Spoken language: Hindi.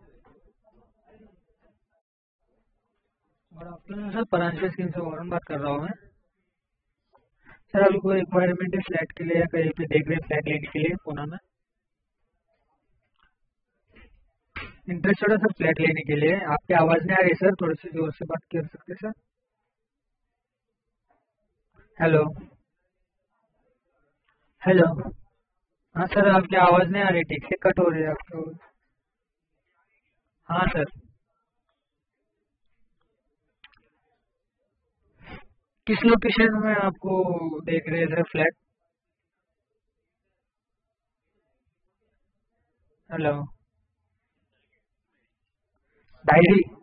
Good afternoon sir, Paranjape scheme से वरुण बात कर रहा हूँ मैं। सर अभी कोई रिक्वायरमेंट है फ्लैट के लिए या कहीं पे देख रहे हैं फ्लैट लेने के लिए पुणे में? इंटरेस्टेड है सर फ्लैट लेने के लिए। आपकी आवाज़ नहीं आ रही सर, थोड़ी सी जोर से बात कर सकते हैं सर? Hello hello. हाँ सर, आपकी आवाज़ नहीं आ रही, ठीक से कट हो रही है आपकी आवाज़। हाँ सर। किस लोकेशन में आपको देख रहे हैं सर फ्लैट? हेलो। डायरी।